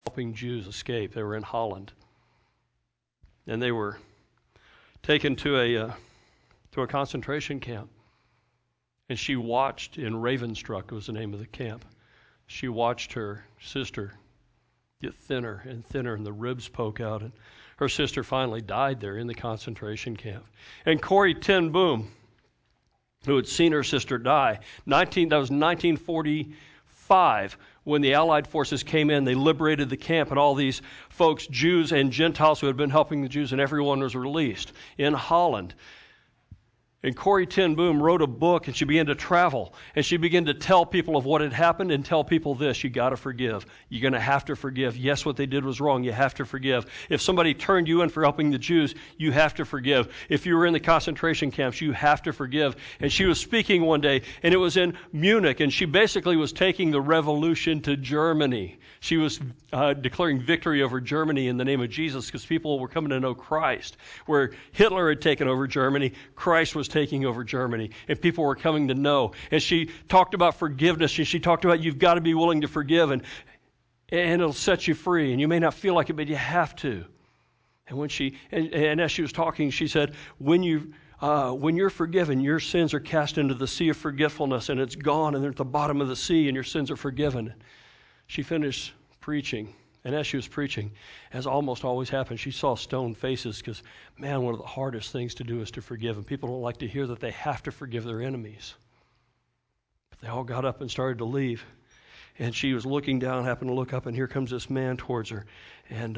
helping Jews escape. They were in Holland. And they were taken to a concentration camp. And she watched in Ravenstruck, was the name of the camp. She watched her sister get thinner and thinner, and the ribs poke out. And her sister finally died there in the concentration camp. And Corrie ten Boom, who had seen her sister die, that was 1945, when the Allied forces came in, they liberated the camp, and all these folks, Jews and Gentiles who had been helping the Jews, and everyone was released in Holland. And Corrie ten Boom wrote a book, and she began to travel, and she began to tell people of what had happened and tell people this: you got to forgive. You're going to have to forgive. Yes, what they did was wrong. You have to forgive. If somebody turned you in for helping the Jews, you have to forgive. If you were in the concentration camps, you have to forgive. And she was speaking one day, and it was in Munich, and she basically was taking the revolution to Germany. She was declaring victory over Germany in the name of Jesus, because people were coming to know Christ. Where Hitler had taken over Germany, Christ was taking over Germany, and people were coming to know. And she talked about forgiveness, and she talked about you've got to be willing to forgive, and it'll set you free. And you may not feel like it, but you have to. And when and as she was talking, she said, when you're forgiven, your sins are cast into the sea of forgetfulness, and it's gone, and they're at the bottom of the sea, and your sins are forgiven. She finished preaching. And as she was preaching, as almost always happens, she saw stone faces, because, man, one of the hardest things to do is to forgive. And people don't like to hear that they have to forgive their enemies. But they all got up and started to leave. And she was looking down, happened to look up, and here comes this man towards her. And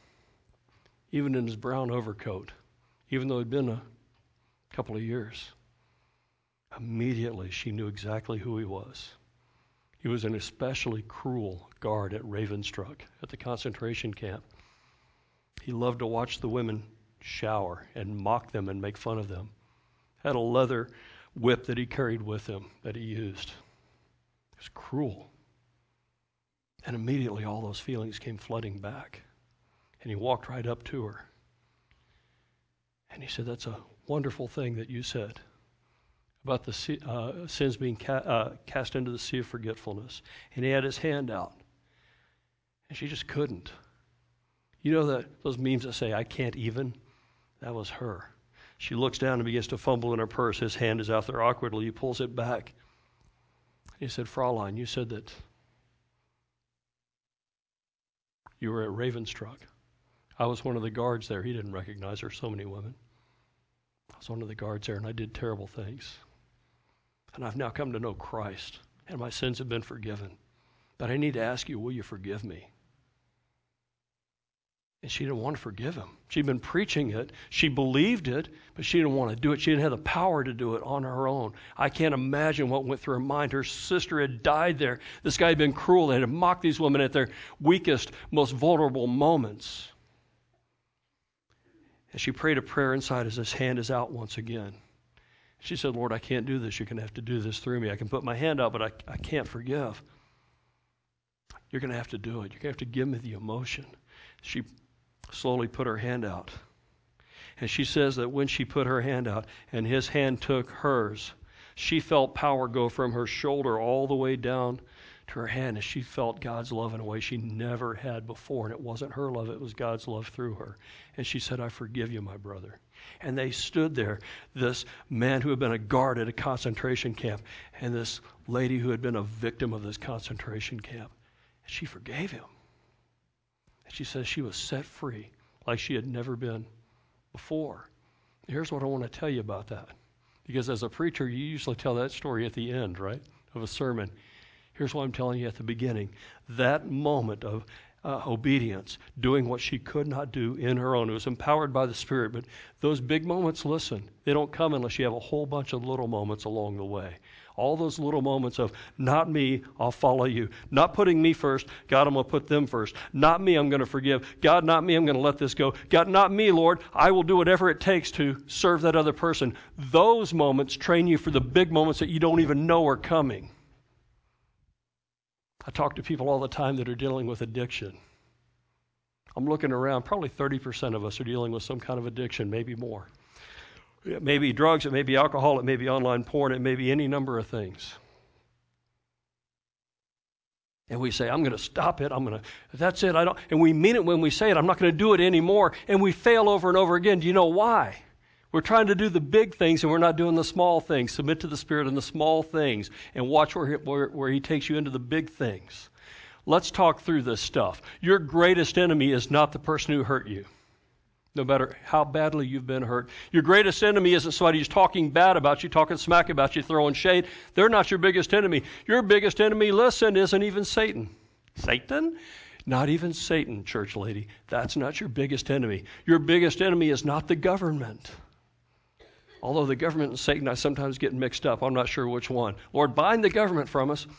even in his brown overcoat, even though it had been a couple of years, immediately she knew exactly who he was. He was an especially cruel guard at Ravenstruck, at the concentration camp. He loved to watch the women shower and mock them and make fun of them. Had a leather whip that he carried with him that he used. It was cruel. And immediately all those feelings came flooding back. And he walked right up to her. And he said, "That's a wonderful thing that you said about the sins being cast into the sea of forgetfulness." And he had his hand out. And she just couldn't. You know those memes that say, "I can't even"? That was her. She looks down and begins to fumble in her purse. His hand is out there awkwardly. He pulls it back. He said, "Fraulein, you said that you were at Ravenstruck. I was one of the guards there." He didn't recognize her, so many women. "I was one of the guards there, and I did terrible things. And I've now come to know Christ, and my sins have been forgiven. But I need to ask you, will you forgive me?" And she didn't want to forgive him. She'd been preaching it. She believed it, but she didn't want to do it. She didn't have the power to do it on her own. I can't imagine what went through her mind. Her sister had died there. This guy had been cruel. They had mocked these women at their weakest, most vulnerable moments. And she prayed a prayer inside as his hand is out once again. She said, "Lord, I can't do this. You're going to have to do this through me. I can put my hand out, but I can't forgive. You're going to have to do it. You're going to have to give me the emotion." She slowly put her hand out. And she says that when she put her hand out and his hand took hers, she felt power go from her shoulder all the way down to her hand, and she felt God's love in a way she never had before. And it wasn't her love, it was God's love through her. And she said, "I forgive you, my brother." And they stood there, this man who had been a guard at a concentration camp, and this lady who had been a victim of this concentration camp. And she forgave him. And she says she was set free like she had never been before. Here's what I want to tell you about that. Because as a preacher, you usually tell that story at the end, right, of a sermon. Here's what I'm telling you at the beginning. That moment of obedience, doing what she could not do in her own. It was empowered by the Spirit. But those big moments, listen, they don't come unless you have a whole bunch of little moments along the way. All those little moments of, not me, I'll follow you. Not putting me first. God, I'm going to put them first. Not me, I'm going to forgive. God, not me, I'm going to let this go. God, not me, Lord. I will do whatever it takes to serve that other person. Those moments train you for the big moments that you don't even know are coming. I talk to people all the time that are dealing with addiction. I'm looking around, probably 30% of us are dealing with some kind of addiction, maybe more. It may be drugs, it may be alcohol, it may be online porn, it may be any number of things. And we say, I'm going to stop it. That's it. And we mean it when we say it. I'm not going to do it anymore. And we fail over and over again. Do you know why? We're trying to do the big things and we're not doing the small things. Submit to the Spirit in the small things and watch where He takes you into the big things. Let's talk through this stuff. Your greatest enemy is not the person who hurt you, no matter how badly you've been hurt. Your greatest enemy isn't somebody who's talking bad about you, talking smack about you, throwing shade. They're not your biggest enemy. Your biggest enemy, listen, isn't even Satan. Satan? Not even Satan, church lady. That's not your biggest enemy. Your biggest enemy is not the government. Although the government and Satan, I sometimes get mixed up. I'm not sure which one. Lord, bind the government from us.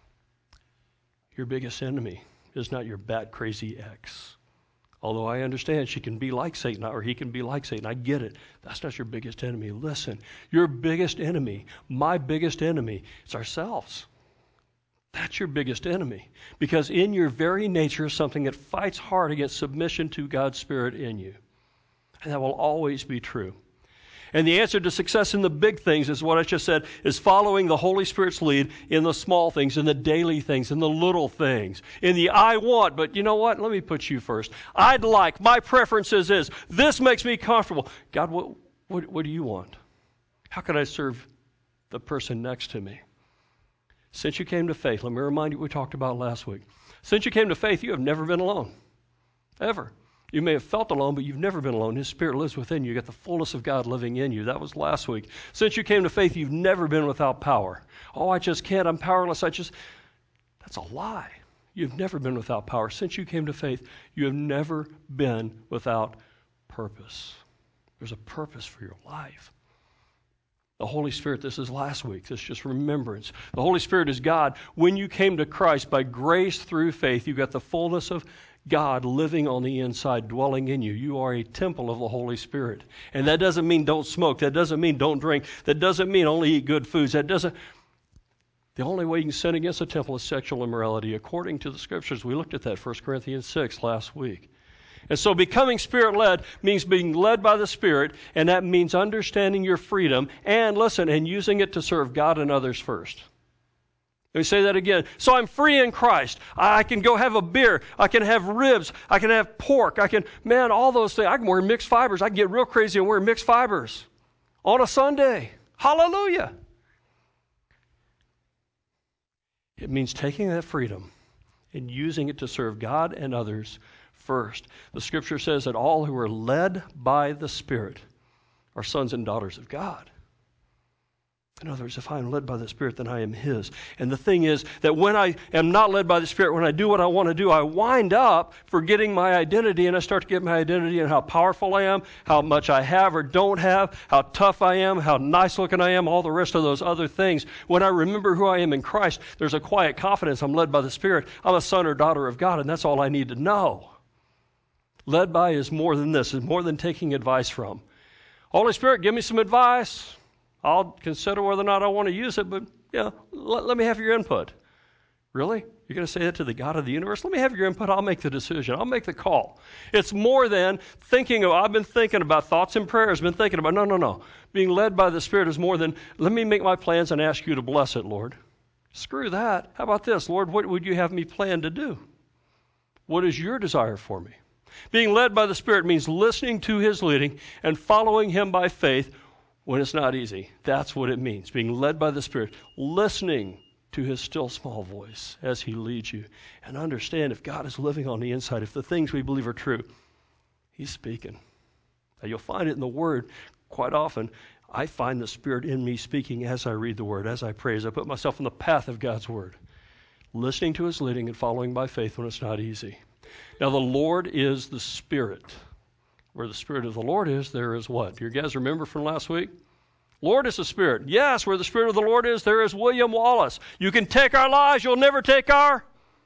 Your biggest enemy is not your bat crazy ex. Although I understand she can be like Satan or he can be like Satan. I get it. That's not your biggest enemy. Listen, your biggest enemy, my biggest enemy, is ourselves. That's your biggest enemy. Because in your very nature is something that fights hard against submission to God's Spirit in you. And that will always be true. And the answer to success in the big things is what I just said, is following the Holy Spirit's lead in the small things, in the daily things, in the little things, in the I want, but you know what? Let me put you first. I'd like, my preference is this. This makes me comfortable. God, what do you want? How can I serve the person next to me? Since you came to faith, let me remind you what we talked about last week. Since you came to faith, you have never been alone, ever. You may have felt alone, but you've never been alone. His Spirit lives within you. You got the fullness of God living in you. That was last week. Since you came to faith, you've never been without power. Oh, I just can't. I'm powerless. That's a lie. You've never been without power. Since you came to faith, you have never been without purpose. There's a purpose for your life. The Holy Spirit, this is last week. This is just remembrance. The Holy Spirit is God. When you came to Christ by grace through faith, you got the fullness of God living on the inside, dwelling in you. You are a temple of the Holy Spirit. And that doesn't mean don't smoke. That doesn't mean don't drink. That doesn't mean only eat good foods. The only way you can sin against a temple is sexual immorality, according to the Scriptures. We looked at that, 1 Corinthians 6 last week. And so becoming Spirit-led means being led by the Spirit, and that means understanding your freedom and, listen, and using it to serve God and others first. Let me say that again. So I'm free in Christ. I can go have a beer. I can have ribs. I can have pork. All those things. I can wear mixed fibers. I can get real crazy and wear mixed fibers on a Sunday. Hallelujah. It means taking that freedom and using it to serve God and others first. The Scripture says that all who are led by the Spirit are sons and daughters of God. In other words, if I am led by the Spirit, then I am His. And the thing is that when I am not led by the Spirit, when I do what I want to do, I wind up forgetting my identity, and I start to get my identity in how powerful I am, how much I have or don't have, how tough I am, how nice looking I am, all the rest of those other things. When I remember who I am in Christ, there's a quiet confidence. I'm led by the Spirit. I'm a son or daughter of God, and that's all I need to know. Led by is more than this. It's more than taking advice from. Holy Spirit, give me some advice. I'll consider whether or not I want to use it, but let me have your input. Really? You're going to say that to the God of the universe? Let me have your input. I'll make the decision. I'll make the call. It's more than I've been thinking about thoughts and prayers, been thinking about, no. Being led by the Spirit is more than, let me make my plans and ask you to bless it, Lord. Screw that. How about this? Lord, what would you have me plan to do? What is your desire for me? Being led by the Spirit means listening to His leading and following Him by faith when it's not easy. That's what it means, being led by the Spirit, listening to His still small voice as He leads you. And understand, if God is living on the inside, if the things we believe are true, He's speaking. Now, you'll find it in the Word quite often. I find the Spirit in me speaking as I read the Word, as I pray, as I put myself on the path of God's Word, listening to His leading and following by faith when it's not easy. Now, the Lord is the Spirit. Where the Spirit of the Lord is, there is what? You guys remember from last week? Lord is the Spirit. Yes, where the Spirit of the Lord is, there is William Wallace. You can take our lives, you'll never take our...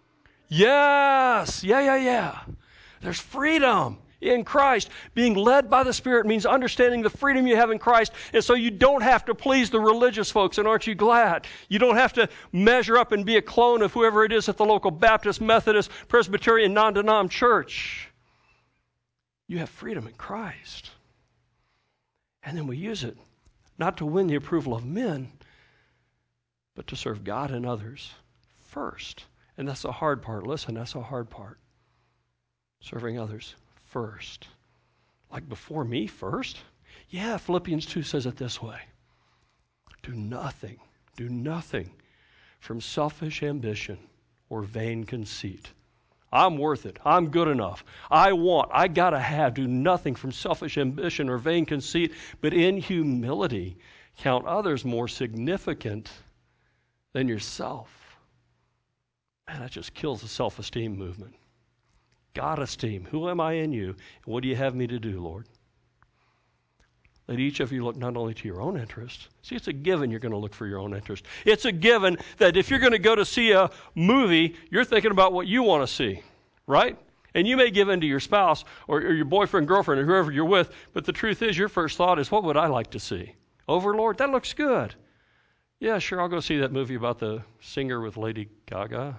Yes. Yeah. There's freedom in Christ. Being led by the Spirit means understanding the freedom you have in Christ, and so you don't have to please the religious folks, and aren't you glad? You don't have to measure up and be a clone of whoever it is at the local Baptist, Methodist, Presbyterian, non-denom church. You have freedom in Christ. And then we use it not to win the approval of men, but to serve God and others first. And that's the hard part. Listen, that's the hard part. Serving others first. Like before me first? Yeah, Philippians 2 says it this way. Do nothing from selfish ambition or vain conceit. I'm worth it. I'm good enough. I gotta have. Do nothing from selfish ambition or vain conceit, but in humility count others more significant than yourself. Man, that just kills the self-esteem movement. God esteem. Who am I in you? And what do you have me to do, Lord? Let each of you look not only to your own interest. See, it's a given you're going to look for your own interest. It's a given that if you're going to go to see a movie, you're thinking about what you want to see, right? And you may give in to your spouse or your boyfriend, girlfriend, or whoever you're with, but the truth is your first thought is, what would I like to see? Overlord, that looks good. Yeah, sure, I'll go see that movie about the singer with Lady Gaga.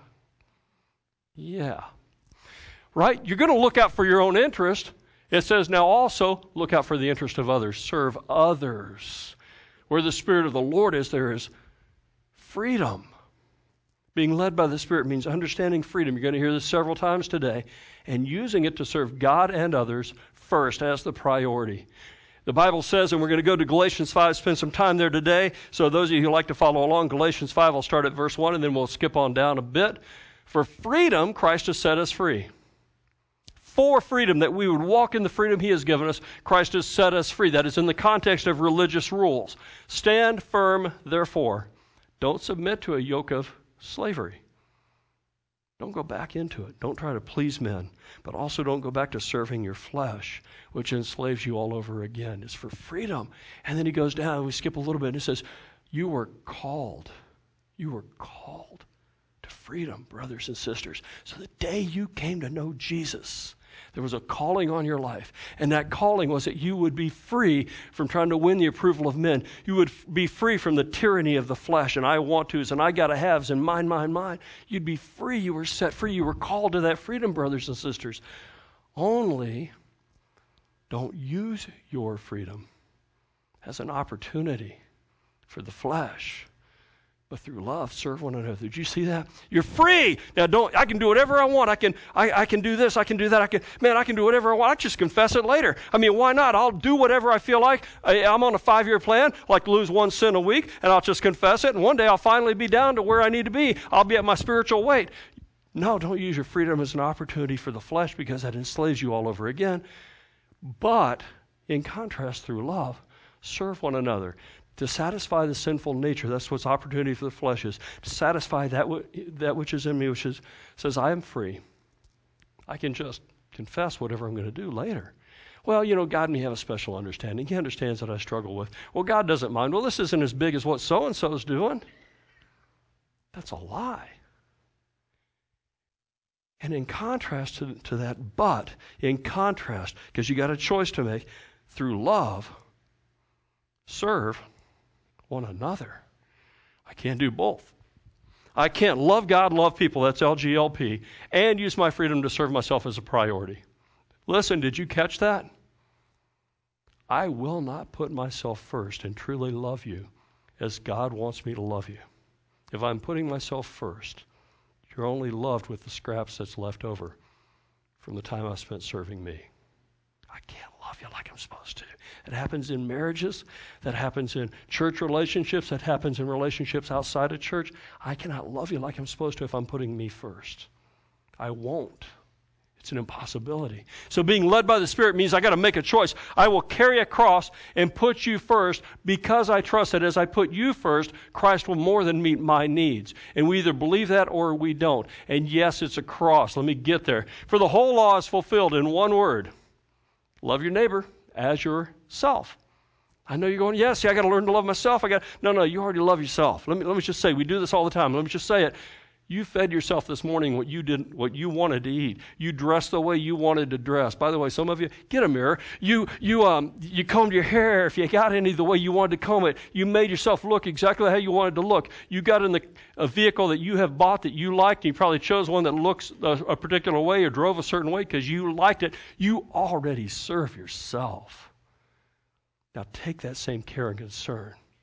Yeah. Right? You're going to look out for your own interest. It says, now also look out for the interest of others. Serve others. Where the Spirit of the Lord is, there is freedom. Being led by the Spirit means understanding freedom. You're going to hear this several times today. And using it to serve God and others first as the priority. The Bible says, and we're going to go to Galatians 5, spend some time there today. So those of you who like to follow along, Galatians 5, I'll start at verse 1, and then we'll skip on down a bit. For freedom, Christ has set us free. For freedom, that we would walk in the freedom he has given us, Christ has set us free. That is in the context of religious rules. Stand firm, therefore. Don't submit to a yoke of slavery. Don't go back into it. Don't try to please men. But also don't go back to serving your flesh, which enslaves you all over again. It's for freedom. And then he goes down, and we skip a little bit, and it says, you were called. You were called to freedom, brothers and sisters. So the day you came to know Jesus, there was a calling on your life. And that calling was that you would be free from trying to win the approval of men. You would be free from the tyranny of the flesh and I want to's and I gotta have's and mine. You'd be free. You were set free. You were called to that freedom, brothers and sisters. Only don't use your freedom as an opportunity for the flesh, but through love, serve one another. Did you see that? You're free. Now I can do whatever I want. I can do this, I can do that. I can do whatever I want. I just confess it later. I mean, why not? I'll do whatever I feel like. I'm on a 5-year plan, like lose 1 sin a week, and I'll just confess it, and one day I'll finally be down to where I need to be. I'll be at my spiritual weight. No, don't use your freedom as an opportunity for the flesh, because that enslaves you all over again. But in contrast, through love, serve one another. To satisfy the sinful nature, that's what's opportunity for the flesh is. To satisfy that which is in me, which says, I am free. I can just confess whatever I'm going to do later. Well, God may have a special understanding. He understands that I struggle with. Well, God doesn't mind. Well, this isn't as big as what so-and-so is doing. That's a lie. And in contrast to that, but in contrast, because you got a choice to make, through love, serve one another. I can't do both. I can't love God, love people, that's LGLP, and use my freedom to serve myself as a priority. Listen, did you catch that? I will not put myself first and truly love you as God wants me to love you. If I'm putting myself first, you're only loved with the scraps that's left over from the time I spent serving me. I can't love you like I'm supposed to. It happens in marriages. That happens in church relationships. That happens in relationships outside of church. I cannot love you like I'm supposed to if I'm putting me first. I won't. It's an impossibility. So being led by the Spirit means I got to make a choice. I will carry a cross and put you first because I trust that as I put you first, Christ will more than meet my needs. And we either believe that or we don't. And yes, it's a cross. Let me get there. For the whole law is fulfilled in one word. Love your neighbor as yourself. I know you're going, yes, I got to learn to love myself. No, you already love yourself. Let me just say, we do this all the time. Let me just say it. You fed yourself this morning what you wanted to eat. You dressed the way you wanted to dress. By the way, some of you, get a mirror. You combed your hair if you got any the way you wanted to comb it. You made yourself look exactly how you wanted to look. You got in a vehicle that you have bought that you liked. And you probably chose one that looks a particular way or drove a certain way because you liked it. You already serve yourself. Now take that same care and concern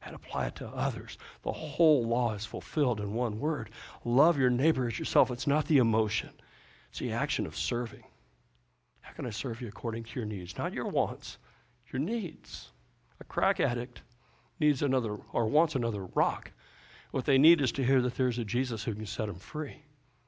and apply it to others. The whole law is fulfilled in one word. Love your neighbor as yourself. It's not the emotion. It's the action of serving. How can I serve you according to your needs? Not your wants, your needs. A crack addict needs another or wants another rock. What they need is to hear that there's a Jesus who can set them free.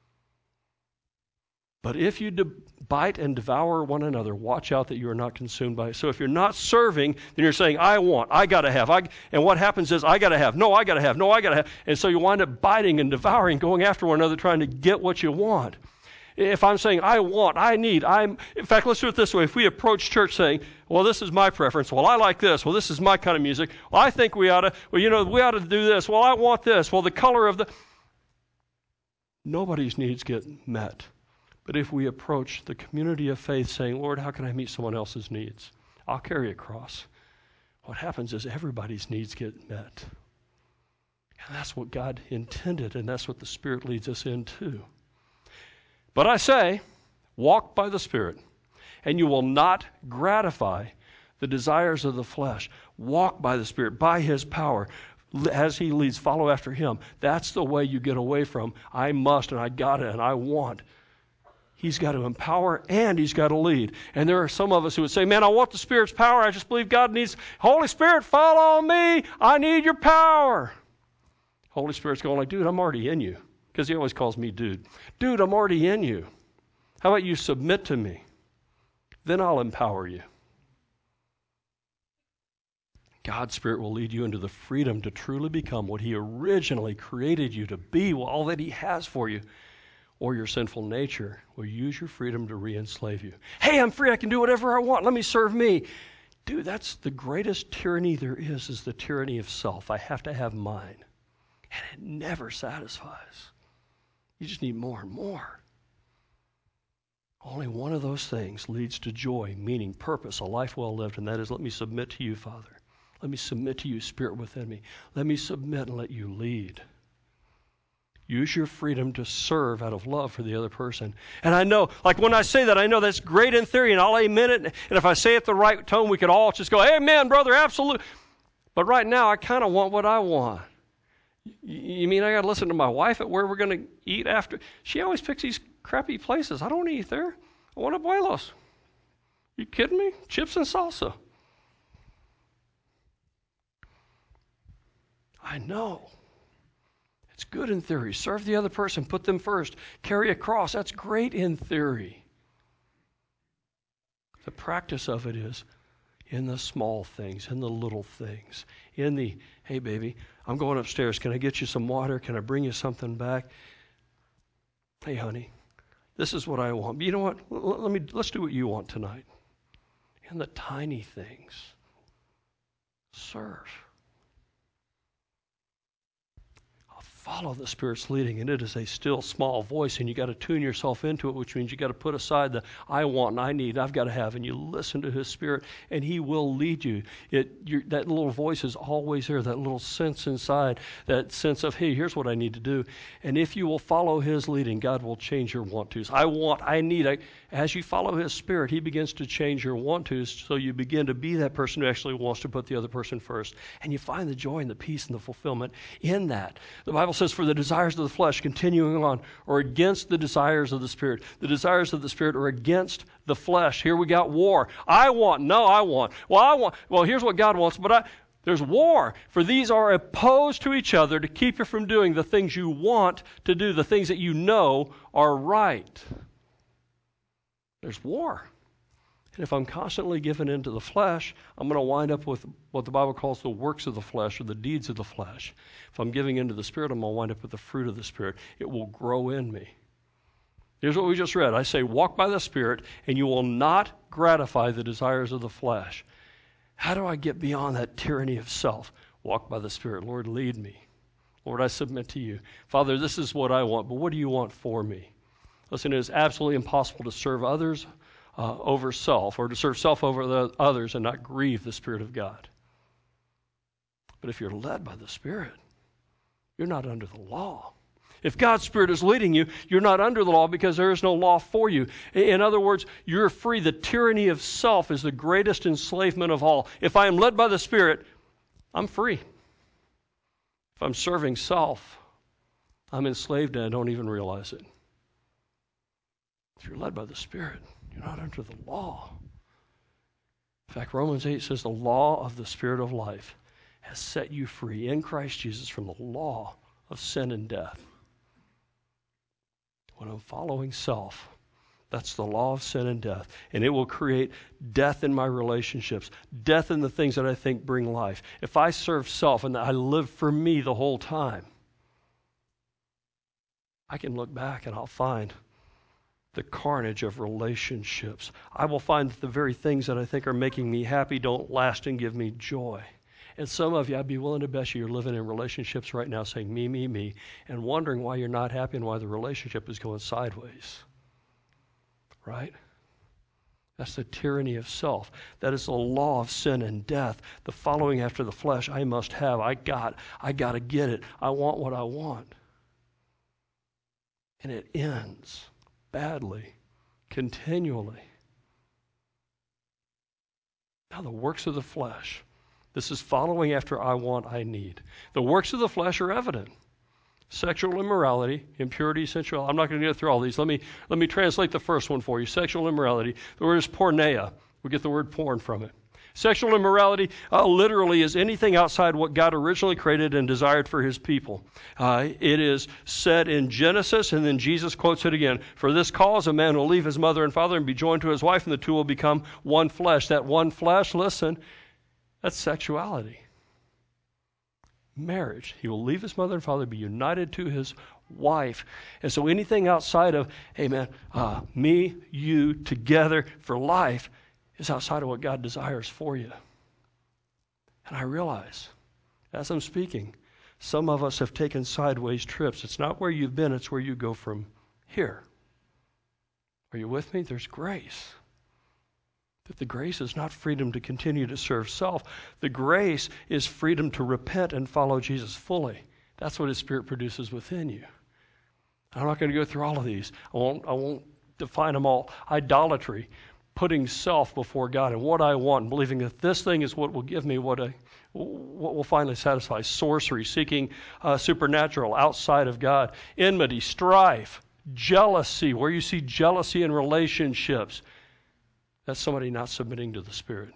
But if you bite and devour one another, watch out that you are not consumed by it. So if you're not serving, then you're saying, I want, I got to have. And what happens is, I got to have, no, I got to have, no, I got to have. And so you wind up biting and devouring, going after one another, trying to get what you want. If I'm saying, I want, I need, in fact, let's do it this way. If we approach church saying, well, this is my preference. Well, I like this. Well, this is my kind of music. Well, I think we ought to, we ought to do this. Well, I want this. Well, the color of nobody's needs get met. But if we approach the community of faith saying, Lord, how can I meet someone else's needs? I'll carry a cross. What happens is everybody's needs get met. And that's what God intended, and that's what the Spirit leads us into. But I say, walk by the Spirit, and you will not gratify the desires of the flesh. Walk by the Spirit, by His power. As He leads, follow after Him. That's the way you get away from, I must, and I got it, and I want. He's got to empower and He's got to lead. And there are some of us who would say, man, I want the Spirit's power. I just believe God needs, Holy Spirit, fall on me. I need your power. Holy Spirit's going like, dude, I'm already in you. Because He always calls me dude. Dude, I'm already in you. How about you submit to me? Then I'll empower you. God's Spirit will lead you into the freedom to truly become what He originally created you to be, all that He has for you. Or your sinful nature will use your freedom to re-enslave you. Hey, I'm free. I can do whatever I want. Let me serve me. Dude, that's the greatest tyranny there is the tyranny of self. I have to have mine. And it never satisfies. You just need more and more. Only one of those things leads to joy, meaning, purpose, a life well lived, and that is, let me submit to you, Father. Let me submit to you, Spirit within me. Let me submit and let you lead. Use your freedom to serve out of love for the other person. And I know, like when I say that, I know that's great in theory, and I'll amen it. And if I say it the right tone, we could all just go, amen, brother, absolutely. But right now, I kind of want what I want. You mean I got to listen to my wife at where we're going to eat after? She always picks these crappy places. I don't want to eat there. I want abuelos. You kidding me? Chips and salsa. I know. It's good in theory. Serve the other person. Put them first. Carry a cross. That's great in theory. The practice of it is in the small things, in the little things, in the, hey, baby, I'm going upstairs. Can I get you some water? Can I bring you something back? Hey, honey, this is what I want. But you know what? Let's do what you want tonight. In the tiny things, serve. Follow the Spirit's leading, and it is a still small voice, and you got to tune yourself into it, which means you got to put aside the I want and I need, I've got to have, and you listen to His Spirit, and He will lead you. That little voice is always there, that little sense inside, that sense of, hey, here's what I need to do. And if you will follow His leading, God will change your want-tos. I want, I need. As you follow His Spirit, He begins to change your want-tos, so you begin to be that person who actually wants to put the other person first. And you find the joy and the peace and the fulfillment in that. The Bible says, for the desires of the flesh, continuing on, or against the desires of the Spirit. The desires of the Spirit are against the flesh. Here we got war. I want. No, I want. Well, I want. Well, here's what God wants, but there's war. For these are opposed to each other to keep you from doing the things you want to do, the things that you know are right. There's war. And if I'm constantly giving into the flesh, I'm going to wind up with what the Bible calls the works of the flesh or the deeds of the flesh. If I'm giving into the Spirit, I'm going to wind up with the fruit of the Spirit. It will grow in me. Here's what we just read. I say, walk by the Spirit, and you will not gratify the desires of the flesh. How do I get beyond that tyranny of self? Walk by the Spirit. Lord, lead me. Lord, I submit to you. Father, this is what I want, but what do you want for me? Listen, it is absolutely impossible to serve others over self, or to serve self over the others and not grieve the Spirit of God. But if you're led by the Spirit, you're not under the law. If God's Spirit is leading you, you're not under the law because there is no law for you. In other words, you're free. The tyranny of self is the greatest enslavement of all. If I am led by the Spirit, I'm free. If I'm serving self, I'm enslaved and I don't even realize it. If you're led by the Spirit, you're not under the law. In fact, Romans 8 says the law of the Spirit of life has set you free in Christ Jesus from the law of sin and death. When I'm following self, that's the law of sin and death. And it will create death in my relationships, death in the things that I think bring life. If I serve self and I live for me the whole time, I can look back and I'll find the carnage of relationships. I will find that the very things that I think are making me happy don't last and give me joy. And some of you, I'd be willing to bet you're living in relationships right now saying me, and wondering why you're not happy and why the relationship is going sideways. Right? That's the tyranny of self. That is the law of sin and death. The following after the flesh, I must have, I got to get it. I want what I want. And it ends badly, continually. Now the works of the flesh. This is following after I want, I need. The works of the flesh are evident. Sexual immorality, impurity, sensuality. I'm not going to go through all these. Let me translate the first one for you. Sexual immorality. The word is porneia. We get the word porn from it. Sexual immorality literally is anything outside what God originally created and desired for his people. It is said in Genesis, and then Jesus quotes it again. For this cause a man will leave his mother and father and be joined to his wife, and the two will become one flesh. That one flesh, listen, that's sexuality. Marriage. He will leave his mother and father, be united to his wife. And so anything outside of, hey man, me, you, together for life is outside of what God desires for you. And I realize, as I'm speaking, some of us have taken sideways trips. It's not where you've been, it's where you go from here. Are you with me? There's grace. That the grace is not freedom to continue to serve self. The grace is freedom to repent and follow Jesus fully. That's what his Spirit produces within you. I'm not going to go through all of these. I won't define them all. Idolatry, putting self before God and what I want, and believing that this thing is what will give me what will finally satisfy. Sorcery, seeking supernatural outside of God. Enmity, strife, jealousy, where you see jealousy in relationships. That's somebody not submitting to the Spirit.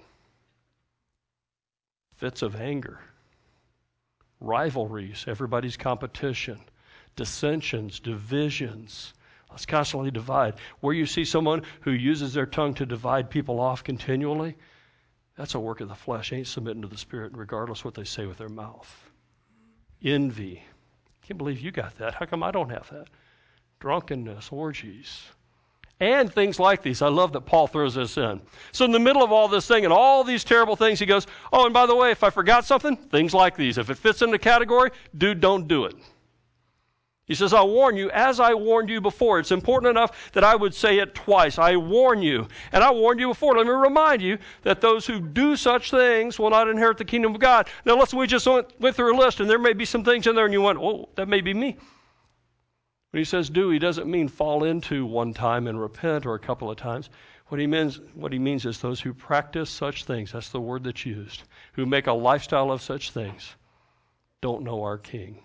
Fits of anger, rivalries, everybody's competition, dissensions, divisions. Let's constantly divide. Where you see someone who uses their tongue to divide people off continually, that's a work of the flesh. Ain't submitting to the Spirit regardless what they say with their mouth. Envy. Can't believe you got that. How come I don't have that? Drunkenness, orgies. And things like these. I love that Paul throws this in. So in the middle of all this thing and all these terrible things, he goes, oh, and by the way, if I forgot something, things like these. If it fits in the category, dude, don't do it. He says, I warn you, as I warned you before. It's important enough that I would say it twice. I warn you. And I warned you before. Let me remind you that those who do such things will not inherit the kingdom of God. Now listen, we just went through a list, and there may be some things in there, and you went, oh, that may be me. When he says do, he doesn't mean fall into one time and repent or a couple of times. What he means is those who practice such things, that's the word that's used, who make a lifestyle of such things, don't know our King.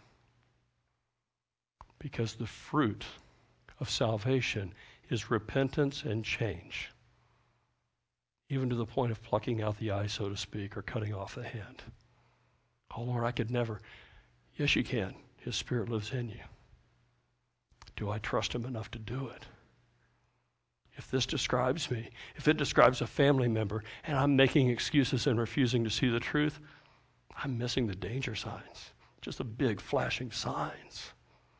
Because the fruit of salvation is repentance and change, even to the point of plucking out the eye, so to speak, or cutting off the hand. Oh, Lord, I could never. Yes, you can. His Spirit lives in you. Do I trust him enough to do it? If this describes me, if it describes a family member, and I'm making excuses and refusing to see the truth, I'm missing the danger signs. Just the big flashing signs.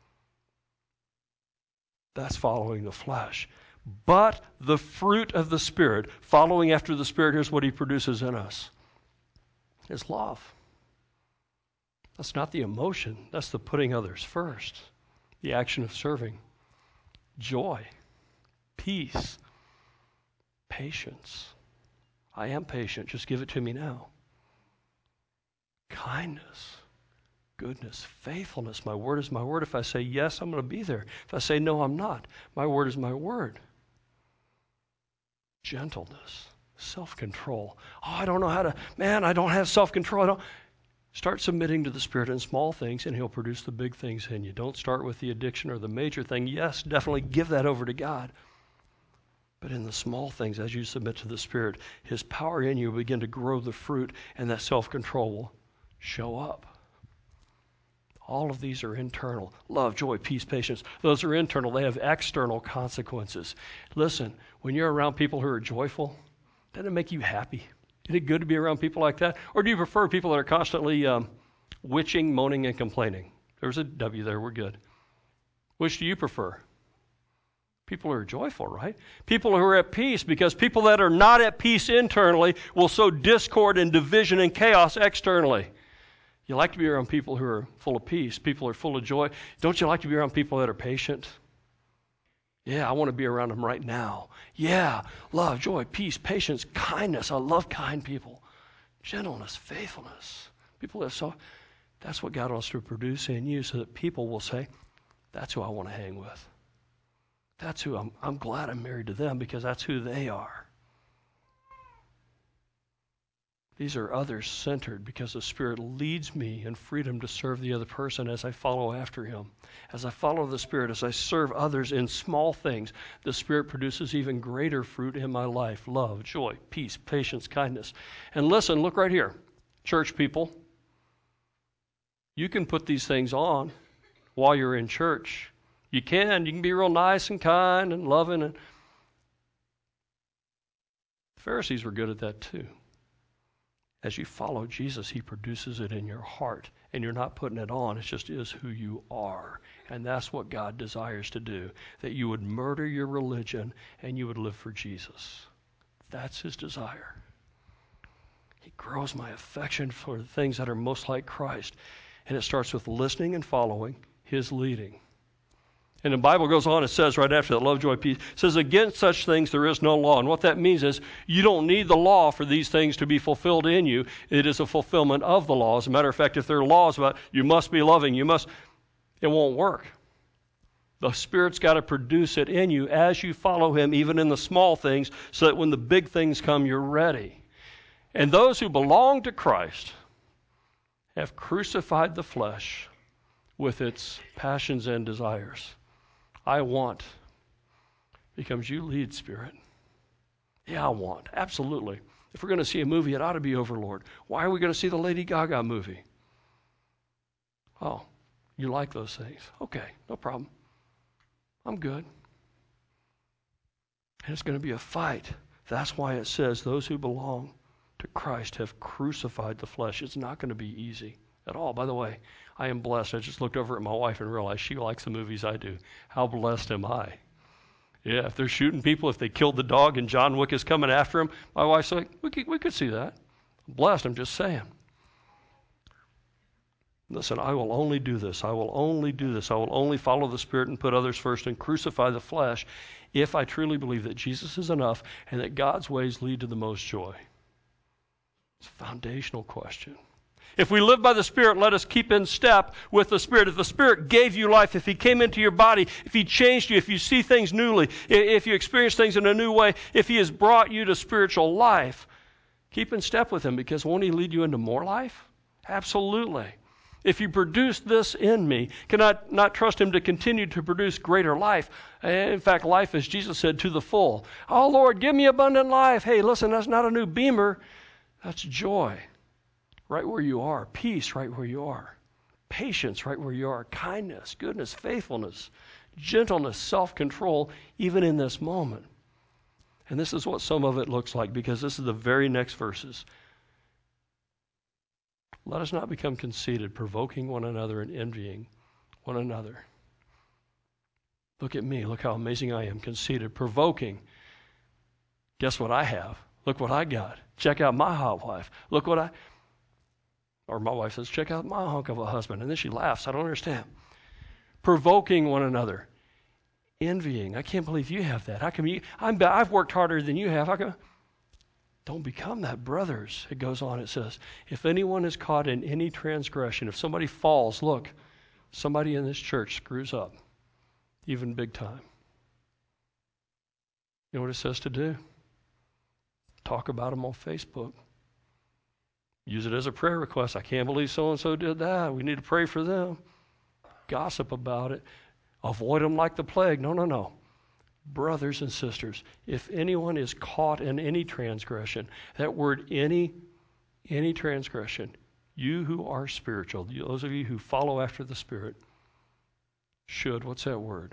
That's following the flesh. But the fruit of the Spirit, following after the Spirit, here's what he produces in us. Is love. That's not the emotion. That's the putting others first. The action of serving. Joy. Peace. Patience. I am patient. Just give it to me now. Kindness. Goodness. Faithfulness. My word is my word. If I say yes, I'm going to be there. If I say no, I'm not. My word is my word. Gentleness. Self-control. Oh, I don't know how to, man, I don't have self-control. Start submitting to the Spirit in small things, and He'll produce the big things in you. Don't start with the addiction or the major thing. Yes, definitely give that over to God. But in the small things, as you submit to the Spirit, His power in you will begin to grow the fruit, and that self-control will show up. All of these are internal. Love, joy, peace, patience. Those are internal. They have external consequences. Listen, when you're around people who are joyful, doesn't it make you happy? Is it good to be around people like that? Or do you prefer people that are constantly witching, moaning, and complaining? There's a W there. We're good. Which do you prefer? People who are joyful, right? People who are at peace, because people that are not at peace internally will sow discord and division and chaos externally. You like to be around people who are full of peace, people who are full of joy. Don't you like to be around people that are patient? Yeah, I want to be around them right now. Yeah, love, joy, peace, patience, kindness. I love kind people. Gentleness, faithfulness. People that that's what God wants to produce in you, so that people will say, that's who I want to hang with. That's who I'm glad I'm married to them, because that's who they are. These are others-centered, because the Spirit leads me in freedom to serve the other person as I follow after Him. As I follow the Spirit, as I serve others in small things, the Spirit produces even greater fruit in my life. Love, joy, peace, patience, kindness. And listen, look right here. Church people, you can put these things on while you're in church. You can be real nice and kind and loving. And the Pharisees were good at that too. As you follow Jesus, He produces it in your heart, and you're not putting it on. It just is who you are. And that's what God desires to do, that you would murder your religion and you would live for Jesus. That's His desire. He grows my affection for the things that are most like Christ. And it starts with listening and following His leading. And the Bible goes on, it says right after that, love, joy, peace, it says, against such things there is no law. And what that means is you don't need the law for these things to be fulfilled in you. It is a fulfillment of the law. As a matter of fact, if there are laws about you must be loving, it won't work. The Spirit's got to produce it in you as you follow Him, even in the small things, so that when the big things come, you're ready. And those who belong to Christ have crucified the flesh with its passions and desires. I want becomes you lead, Spirit. Yeah, I want. Absolutely. If we're going to see a movie, it ought to be Overlord. Why are we going to see the Lady Gaga movie? Oh, you like those things. Okay, no problem. I'm good. And it's going to be a fight. That's why it says those who belong to Christ have crucified the flesh. It's not going to be easy at all. By the way, I am blessed. I just looked over at my wife and realized she likes the movies I do. How blessed am I? Yeah, if they're shooting people, if they killed the dog and John Wick is coming after him, my wife's like, we could see that. I'm blessed, I'm just saying. Listen, I will only do this. I will only do this. I will only follow the Spirit and put others first and crucify the flesh if I truly believe that Jesus is enough and that God's ways lead to the most joy. It's a foundational question. If we live by the Spirit, let us keep in step with the Spirit. If the Spirit gave you life, if He came into your body, if He changed you, if you see things newly, if you experience things in a new way, if He has brought you to spiritual life, keep in step with Him, because won't He lead you into more life? Absolutely. If you produce this in me, can I not trust Him to continue to produce greater life? In fact, life, as Jesus said, to the full. Oh, Lord, give me abundant life. Hey, listen, that's not a new Beamer. That's joy. Right where you are. Peace right where you are. Patience right where you are. Kindness, goodness, faithfulness, gentleness, self-control, even in this moment. And this is what some of it looks like, because this is the very next verses. Let us not become conceited, provoking one another and envying one another. Look at me. Look how amazing I am. Conceited, provoking. Guess what I have? Look what I got. Check out my hot wife. Look what or my wife says, check out my hunk of a husband. And then she laughs. I don't understand. Provoking one another. Envying. I can't believe you have that. How come you? I've worked harder than you have. How come? Don't become that, brothers. It goes on. It says, if anyone is caught in any transgression, if somebody falls, look, somebody in this church screws up, even big time. You know what it says to do? Talk about them on Facebook. Use it as a prayer request. I can't believe so-and-so did that. We need to pray for them. Gossip about it. Avoid them like the plague. No. Brothers and sisters, if anyone is caught in any transgression, that word any transgression, you who are spiritual, those of you who follow after the Spirit, should, what's that word?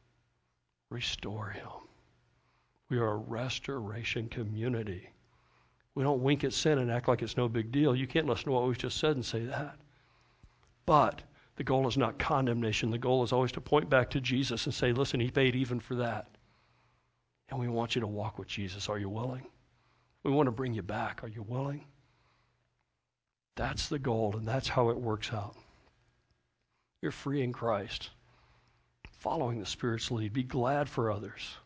Restore him. We are a restoration community. We don't wink at sin and act like it's no big deal. You can't listen to what we've just said and say that. But the goal is not condemnation. The goal is always to point back to Jesus and say, listen, he paid even for that. And we want you to walk with Jesus. Are you willing? We want to bring you back. Are you willing? That's the goal, and that's how it works out. You're free in Christ. Following the Spirit's lead. Be glad for others.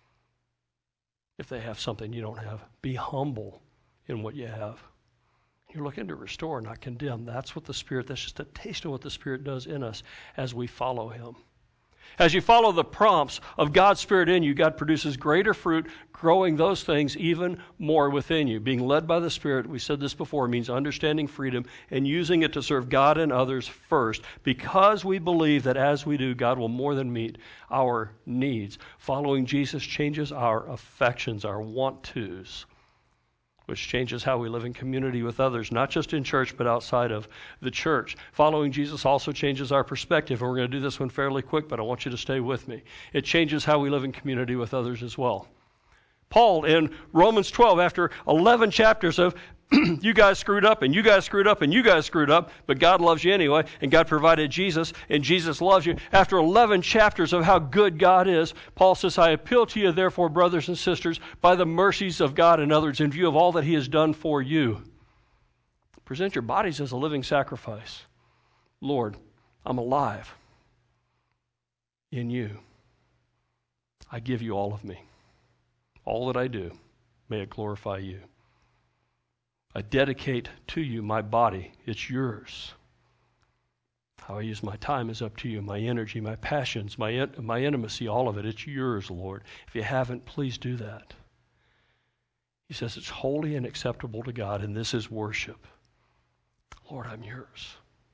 If they have something you don't have, be humble in what you have. You're looking to restore, not condemn. That's just a taste of what the Spirit does in us as we follow him. As you follow the prompts of God's Spirit in you, God produces greater fruit, growing those things even more within you. Being led by the Spirit, we said this before, means understanding freedom and using it to serve God and others first, because we believe that as we do, God will more than meet our needs. Following Jesus changes our affections, our want-tos, which changes how we live in community with others, not just in church, but outside of the church. Following Jesus also changes our perspective, and we're going to do this one fairly quick, but I want you to stay with me. It changes how we live in community with others as well. Paul in Romans 12, after 11 chapters of you guys screwed up, and you guys screwed up, and you guys screwed up, but God loves you anyway, and God provided Jesus, and Jesus loves you. After 11 chapters of how good God is, Paul says, I appeal to you, therefore, brothers and sisters, by the mercies of God and others, in view of all that he has done for you. Present your bodies as a living sacrifice. Lord, I'm alive in you. I give you all of me. All that I do, may it glorify you. I dedicate to you my body. It's yours. How I use my time is up to you. My energy, my passions, my intimacy, all of it, it's yours, Lord. If you haven't, please do that. He says it's holy and acceptable to God, and this is worship. Lord, I'm yours.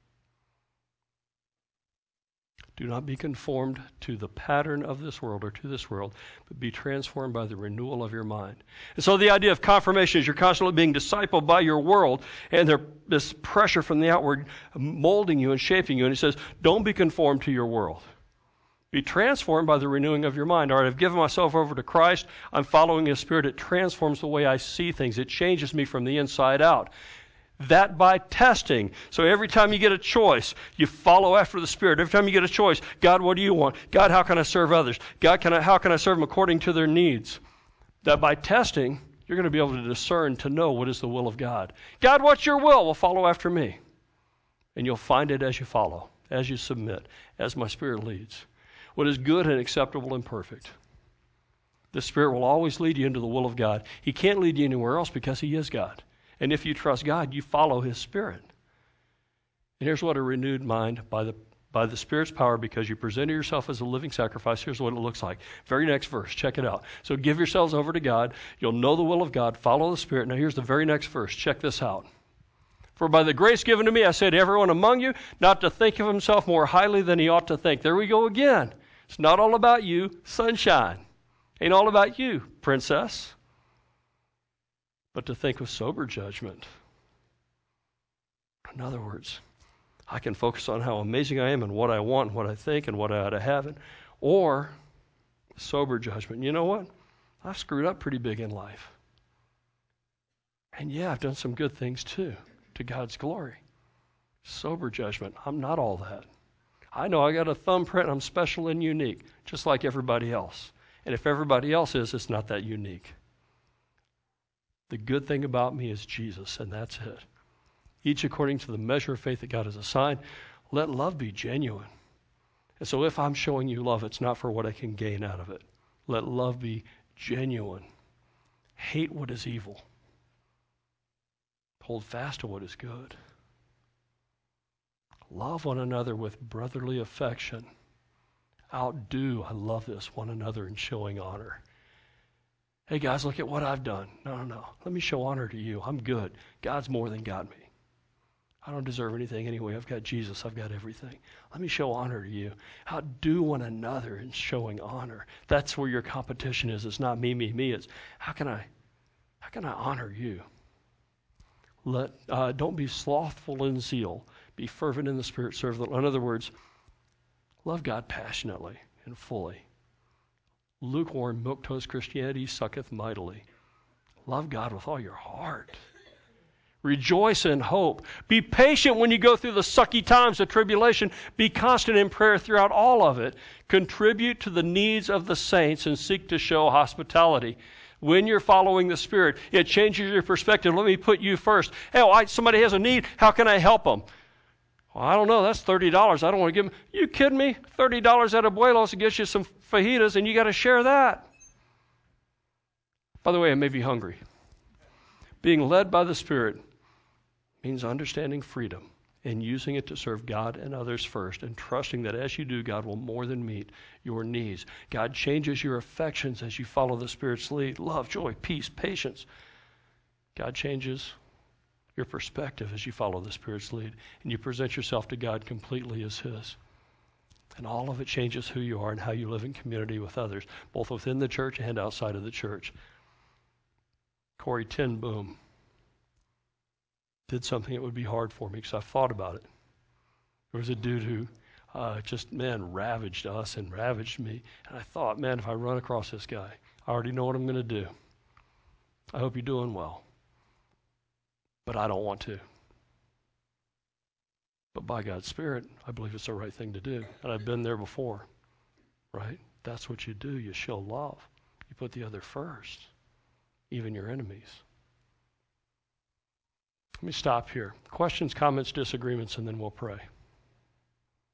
Do not be conformed to the pattern of this world or to this world, but be transformed by the renewal of your mind. And so the idea of confirmation is you're constantly being discipled by your world, and this pressure from the outward molding you and shaping you. And he says, don't be conformed to your world. Be transformed by the renewing of your mind. All right, I've given myself over to Christ. I'm following his Spirit. It transforms the way I see things. It changes me from the inside out. That by testing. So every time you get a choice, you follow after the Spirit. Every time you get a choice, God, what do you want? God, how can I serve others? God, how can I serve them according to their needs? That by testing, you're going to be able to discern, to know what is the will of God. God, what's your will? Well, follow after me. And you'll find it as you follow, as you submit, as my Spirit leads. What is good and acceptable and perfect. The Spirit will always lead you into the will of God. He can't lead you anywhere else because he is God. And if you trust God, you follow his Spirit. And here's what a renewed mind by the Spirit's power, because you presented yourself as a living sacrifice, here's what it looks like. Very next verse, check it out. So give yourselves over to God. You'll know the will of God. Follow the Spirit. Now here's the very next verse. Check this out. For by the grace given to me, I say to everyone among you, not to think of himself more highly than he ought to think. There we go again. It's not all about you, sunshine. Ain't all about you, princess. But to think with sober judgment. In other words, I can focus on how amazing I am and what I want and what I think and what I ought to have. Or sober judgment. You know what? I've screwed up pretty big in life. And yeah, I've done some good things too, to God's glory. Sober judgment. I'm not all that. I know I got a thumbprint. I'm special and unique, just like everybody else. And if everybody else is, it's not that unique. The good thing about me is Jesus, and that's it. Each according to the measure of faith that God has assigned. Let love be genuine. And so if I'm showing you love, it's not for what I can gain out of it. Let love be genuine. Hate what is evil. Hold fast to what is good. Love one another with brotherly affection. Outdo, I love this, one another in showing honor. Hey guys, look at what I've done. No. Let me show honor to you. I'm good. God's more than got me. I don't deserve anything anyway. I've got Jesus. I've got everything. Let me show honor to you. Outdo one another in showing honor. That's where your competition is. It's not me, me, me. It's how can I honor you? Don't be slothful in zeal. Be fervent in the Spirit. Serve the Lord. In other words, love God passionately and fully. Lukewarm, milquetoast Christianity sucketh mightily. Love God with all your heart. Rejoice in hope. Be patient when you go through the sucky times of tribulation. Be constant in prayer throughout all of it. Contribute to the needs of the saints and seek to show hospitality. When you're following the Spirit, it changes your perspective. Let me put you first. Hey, somebody has a need. How can I help them? Well, I don't know. That's $30. I don't want to give them. You kidding me? $30 at Abuelos to get you some fajitas, and you got to share that. By the way, I may be hungry. Being led by the Spirit means understanding freedom and using it to serve God and others first, and trusting that as you do, God will more than meet your needs. God changes your affections as you follow the Spirit's lead. Love, joy, peace, patience. God changes your perspective as you follow the Spirit's lead, and you present yourself to God completely as His. And all of it changes who you are and how you live in community with others, both within the church and outside of the church. Corrie ten Boom did something that would be hard for me because I've thought about it. There was a dude who ravaged us and ravaged me. And I thought, man, if I run across this guy, I already know what I'm going to do. I hope you're doing well. But I don't want to. But by God's Spirit, I believe it's the right thing to do. And I've been there before, right? That's what you do. You show love. You put the other first, even your enemies. Let me stop here. Questions, comments, disagreements, and then we'll pray.